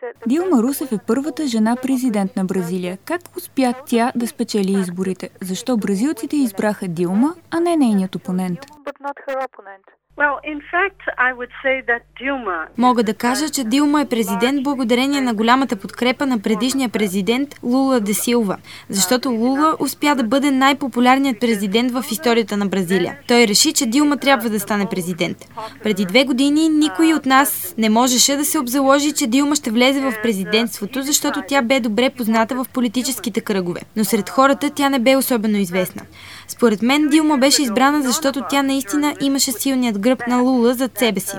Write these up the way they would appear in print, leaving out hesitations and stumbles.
Дилма Русеф е първата жена президент на Бразилия. Как успя тя да спечели изборите? Защо бразилците избраха Дилма, а не нейният опонент? Мога да кажа, че Дилма е президент благодарение на голямата подкрепа на предишния президент Лула де Силва, защото Лула успя да бъде най-популярният президент в историята на Бразилия. Той реши, че Дилма трябва да стане президент. Преди 2 години никой от нас не можеше да се обзаложи, че Дилма ще влезе в президентството, защото тя бе добре позната в политическите кръгове. Но сред хората тя не бе особено известна. Според мен Дилма беше избрана, защото тя наистина имаше силният гръб на Лула зад себе си.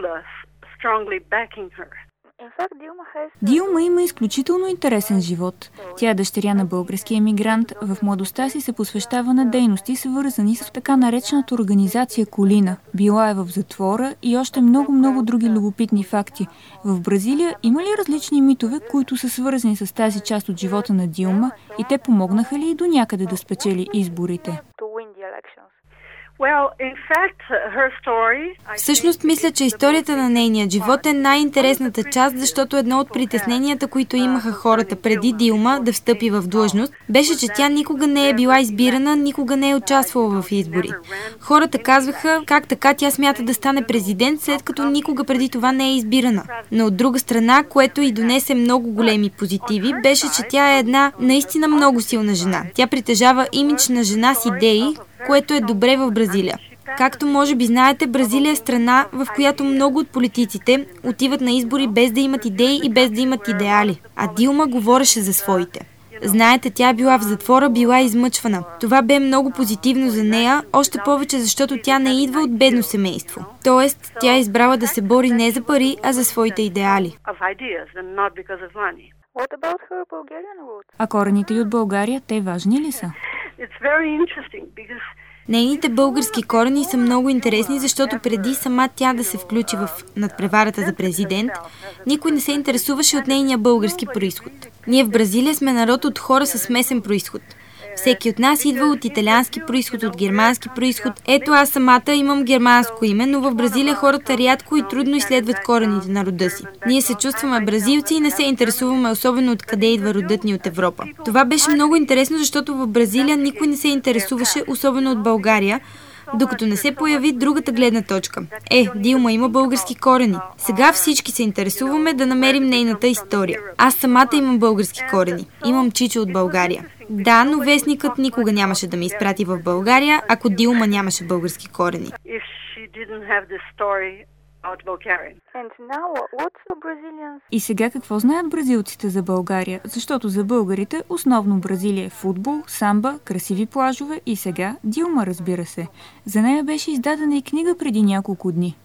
Дилма има изключително интересен живот. Тя е дъщеря на български емигрант. В младостта си се посвещава на дейности, свързани с така наречената организация Колина. Била е в затвора и още много други любопитни факти. В Бразилия има ли различни митове, които са свързани с тази част от живота на Дилма и те помогнаха ли и до някъде да спечели изборите? Всъщност мисля, че историята на нейния живот е най-интересната част, защото едно от притесненията, които имаха хората преди Дилма да встъпи в длъжност, беше, че тя никога не е била избирана, никога не е участвала в избори. Хората казваха как така тя смята да стане президент, след като никога преди това не е избирана. Но от друга страна, което и донесе много големи позитиви, беше, че тя е една наистина много силна жена. Тя притежава имидж на жена с идеи, което е добре в Бразилия. Както може би знаете, Бразилия е страна, в която много от политиците отиват на избори без да имат идеи и без да имат идеали. А Дилма говореше за своите. Знаете, тя била в затвора, била измъчвана. Това бе много позитивно за нея, още повече защото тя не идва от бедно семейство. Тоест, тя е избрала да се бори не за пари, а за своите идеали. А корените й от България, те важни ли са? Нейните български корени са много интересни, защото преди сама тя да се включи в надпреварата за президент, никой не се интересуваше от нейния български происход. Ние в Бразилия сме народ от хора със смесен происход. Всеки от нас идва от италиански происход, от германски происход. Ето аз самата имам германско име, но в Бразилия хората рядко и трудно изследват корените на рода си. Ние се чувстваме бразилци и не се интересуваме особено откъде идва родът ни от Европа. Това беше много интересно, защото в Бразилия никой не се интересуваше особено от България, докато не се появи другата гледна точка. Дилма има български корени. Сега всички се интересуваме да намерим нейната история. Аз самата имам български корени. Имам чичо от България. Да, но вестникът никога нямаше да ме изпрати в България, ако Дилма нямаше български корени. И сега какво знаят бразилците за България? Защото за българите основно Бразилия е футбол, самба, красиви плажове и сега Дилма, разбира се. За нея беше издадена и книга преди няколко дни.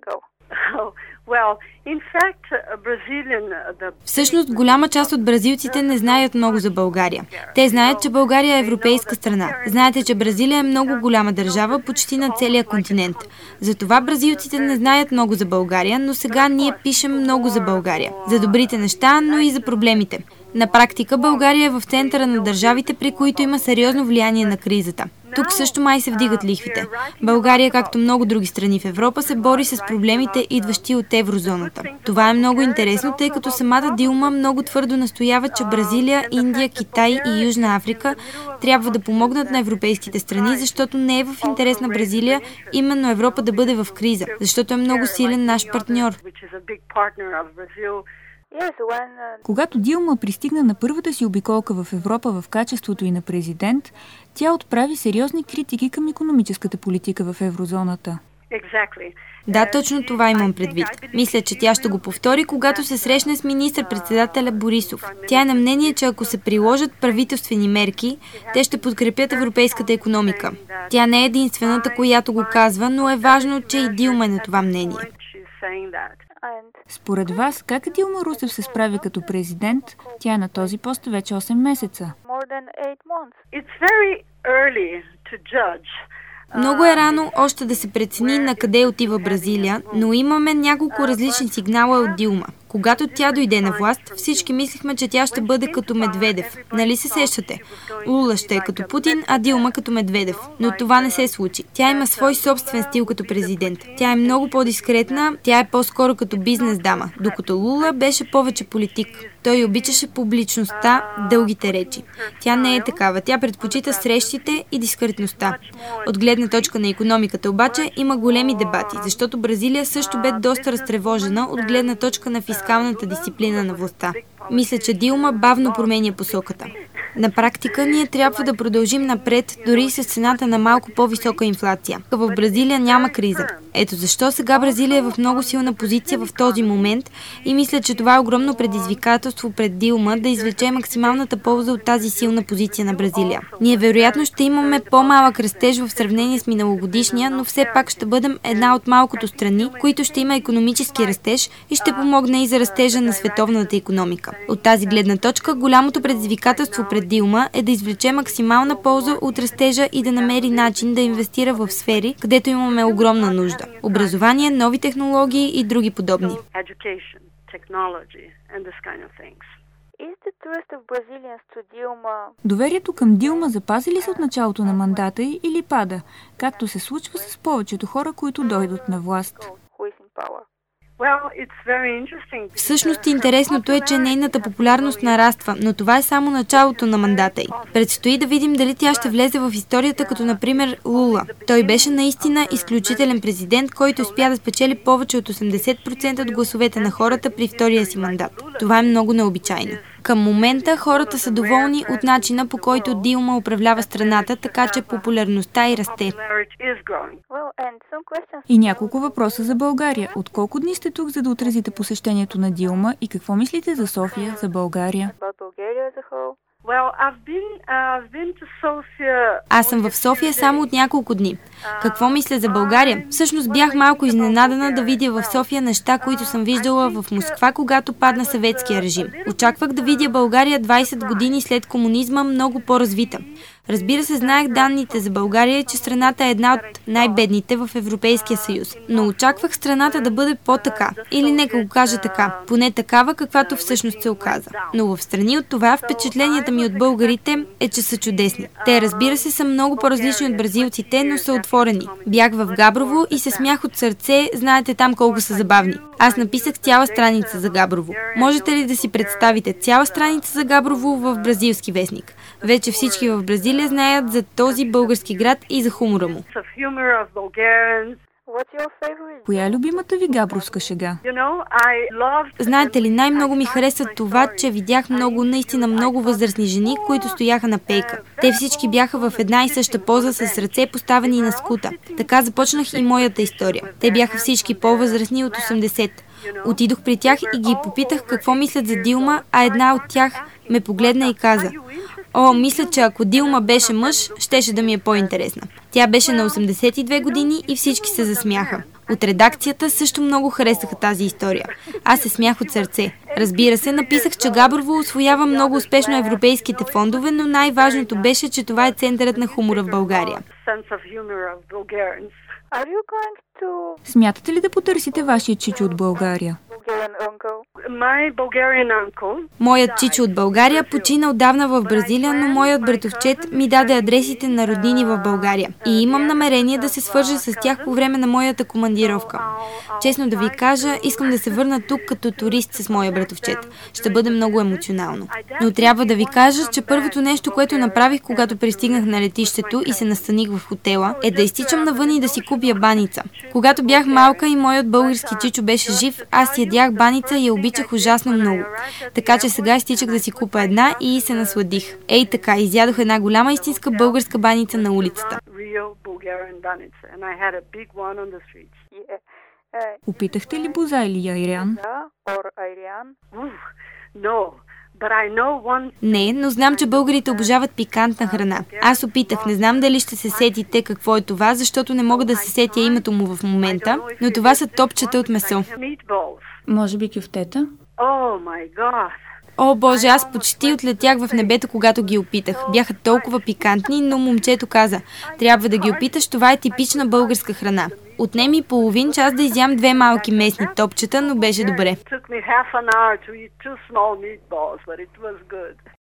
Всъщност, голяма част от бразилците не знаят много за България. Те знаят, че България е европейска страна. Знаете, че Бразилия е много голяма държава, почти на целия континент. Затова бразилците не знаят много за България, но сега ние пишем много за България. За добрите неща, но и за проблемите. На практика България е в центъра на държавите, при които има сериозно влияние на кризата. Тук също май се вдигат лихвите. България, както много други страни в Европа, се бори с проблемите, идващи от еврозоната. Това е много интересно, тъй като самата Дилма много твърдо настоява, че Бразилия, Индия, Китай и Южна Африка трябва да помогнат на европейските страни, защото не е в интерес на Бразилия именно Европа да бъде в криза, защото е много силен наш партньор. Когато Дилма пристигна на първата си обиколка в Европа в качеството и на президент, тя отправи сериозни критики към икономическата политика в еврозоната. Да, точно това имам предвид. Мисля, че тя ще го повтори, когато се срещне с министър-председателя Борисов. Тя е на мнение, че ако се приложат правителствени мерки, те ще подкрепят европейската икономика. Тя не е единствената, която го казва, но е важно, че и Дилма е на това мнение. Според вас, как Дилма Русеф се справи като президент? Тя е на този пост вече 8 месеца. Много е рано още да се прецени на къде отива Бразилия, но имаме няколко различни сигнала от Дилма, Когато тя дойде на власт, всички мислихме, че тя ще бъде като Медведев. Нали се сещате? Лула ще е като Путин, а Дилма като Медведев. Но това не се случи. Тя има свой собствен стил като президент. Тя е много по-дискретна, тя е по-скоро като бизнес дама, докато Лула беше повече политик. Той обичаше публичността, дългите речи. Тя не е такава. Тя предпочита срещите и дискретността. От гледна точка на икономиката обаче има големи дебати, защото Бразилия също бе доста разтревожена от гледна точка на фискалната дисциплина на властта. Мисля, че Дилма бавно променя посоката. На практика ние трябва да продължим напред, дори с цената на малко по-висока инфлация. В Бразилия няма криза. Ето защо сега Бразилия е в много силна позиция в този момент и мисля, че това е огромно предизвикателство пред Дилма да извлече максималната полза от тази силна позиция на Бразилия. Ние вероятно ще имаме по-малък растеж в сравнение с миналогодишния, но все пак ще бъдем една от малкото страни, които ще има икономически растеж и ще помогне и за растежа на световната икономика. От тази гледна точка, голямото предизвикателство пред Дилма е да извлече максимална полза от растежа и да намери начин да инвестира в сфери, където имаме огромна нужда. Образование, нови технологии и други подобни. Доверието към Дилма запази ли се от началото на мандата й или пада, както се случва с повечето хора, които дойдат на власт? Всъщност интересното е, че нейната популярност нараства, но това е само началото на мандата й. Предстои да видим дали тя ще влезе в историята като например Лула. Той беше наистина изключителен президент, който успя да спечели повече от 80% от гласовете на хората при втория си мандат. Това е много необичайно. Към момента хората са доволни от начина, по който Дилма управлява страната, така че популярността й расте. И няколко въпроса за България. От колко дни сте тук, за да отразите посещението на Дилма и какво мислите за София, за България? Аз съм в София само от няколко дни. Какво мисля за България? Всъщност бях малко изненадана да видя в София неща, които съм виждала в Москва, когато падна съветския режим. Очаквах да видя България 20 години след комунизма много по-развита. Разбира се, знаех данните за България, че страната е една от най-бедните в Европейския съюз. Но очаквах страната да бъде по-така. Или нека го кажа така. Поне такава, каквато всъщност се оказа. Но в страни от това, впечатленията ми от българите е, че са чудесни. Те, разбира се, са много по-различни от бразилците, но са отворени. Бях в Габрово и се смях от сърце, знаете там колко са забавни. Аз написах цяла страница за Габрово. Можете ли да си представите цяла страница за Габрово в бразилски вестник? Вече всички в Бразилия знаят за този български град и за хумора му. Коя е любимата ви габровска шега? Знаете ли, най-много ми хареса това, че видях наистина много възрастни жени, които стояха на пейка. Те всички бяха в една и съща поза с ръце поставени на скута. Така започнах и моята история. Те бяха всички по-възрастни от 80. Отидох при тях и ги попитах какво мислят за Дилма, а една от тях ме погледна и каза: "О, мисля, че ако Дилма беше мъж, щеше да ми е по-интересна." Тя беше на 82 години и всички се засмяха. От редакцията също много харесаха тази история. Аз се смях от сърце. Разбира се, написах, че Габрово усвоява много успешно европейските фондове, но най-важното беше, че това е центърът на хумора в България. Смятате ли да потърсите вашия чичо от България? Моят чичо от България почина отдавна в Бразилия, но моят братовчет ми даде адресите на роднини в България. И имам намерение да се свържа с тях по време на моята командировка. Честно да ви кажа, искам да се върна тук като турист с моя братовчет. Ще бъде много емоционално. Но трябва да ви кажа, че първото нещо, което направих, когато пристигнах на летището и се настаних в хотела, е да изтичам навън и да си купя баница. Когато бях малка и моят български чичо беше жив, аз ядях баница и я обичах ужасно много. Така че сега изтичах да си купа една и се насладих. Ей така, изядох една голяма истинска българска баница на улицата. Опитахте ли буза или айрян? Не, но знам, че българите обожават пикантна храна. Аз опитах, не знам дали ще се сетите какво е това, защото не мога да се сетя името му в момента, но това са топчета от месо. Може би кюфтета? О, Боже, аз почти отлетях в небето, когато ги опитах. Бяха толкова пикантни, но момчето каза: трябва да ги опиташ, това е типична българска храна. Отнеми половин час да изям 2 малки местни топчета, но беше добре.